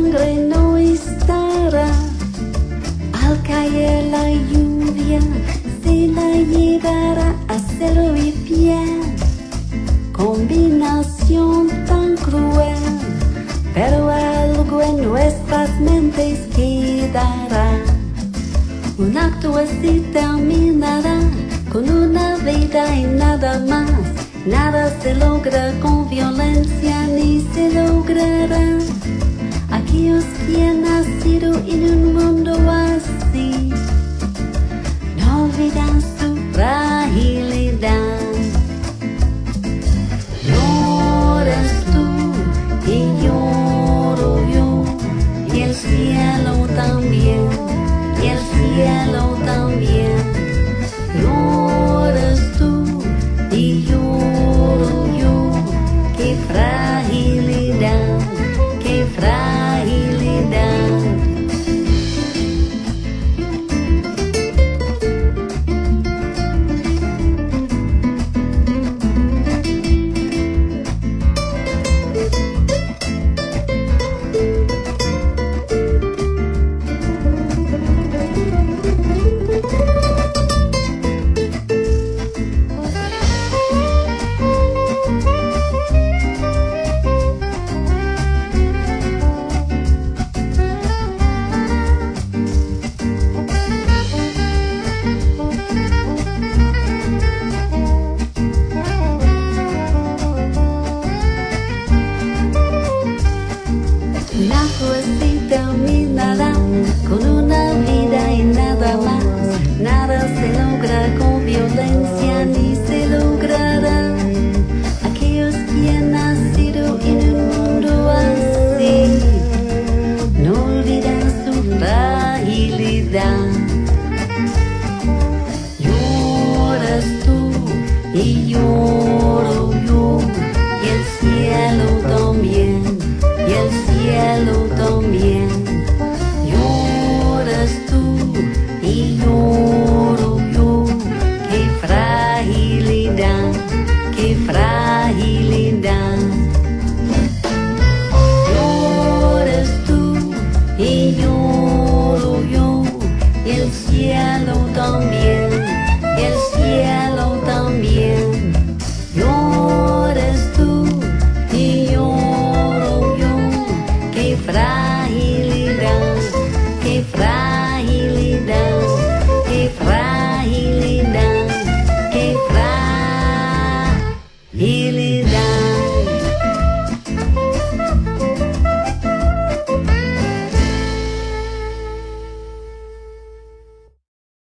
sangre no estará. Al caer la lluvia se la llevará a cielo y piel. Combinación tan cruel, pero algo en nuestras mentes quedará. Un acto así terminará con una vida y nada más. Nada se logra con violencia ni se logrará. Aquellos que han nacido en un mundo